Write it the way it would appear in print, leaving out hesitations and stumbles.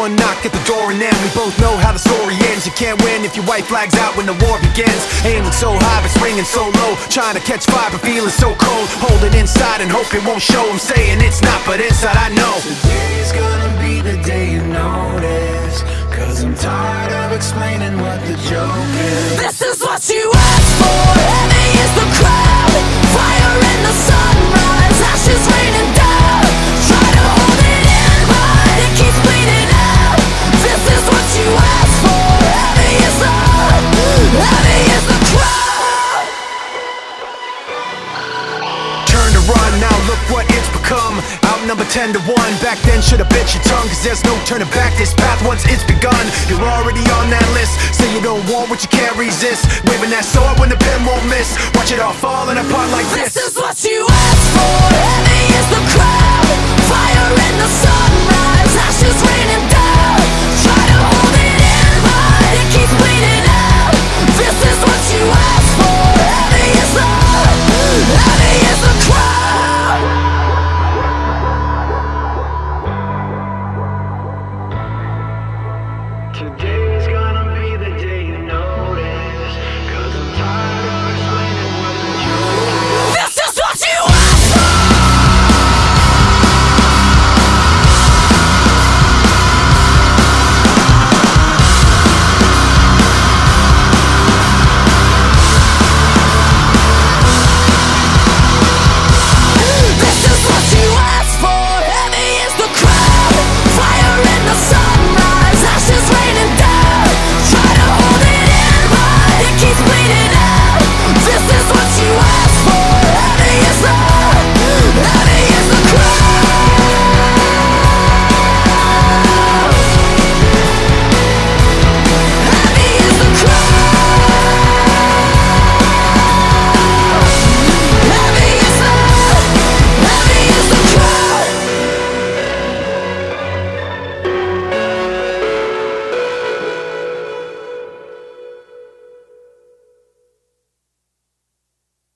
one knock at the door and then we both know how the story ends. You can't win if your white flag's out when the war begins. Aiming so high but swinging so low, trying to catch fire but feeling so cold. Hold it inside and hope it won't show. I'm saying it's not, but inside I know today's gonna be the day you notice, 'cause I'm tired of explaining what the joke is. This is what you asked for. Heavy is the crowd, fire in the sunrise, ashes raining down. Try to hold it in, but it keeps bleeding out. This is what you asked for. Heavy is the crowd. Turn to run, now look what it's become. Outnumbered 10 to 1, back then should've bit your tongue, 'cause there's no turning back, this path once it's begun. You're already on that list, say you don't want what you can't resist. Waving that sword when the pen won't miss, watch it all falling apart like this. This is what you asked for. Heavy is the crowd, fire in the sunrise, ashes raining down. Try to hold it in, but it keeps bleeding out. This is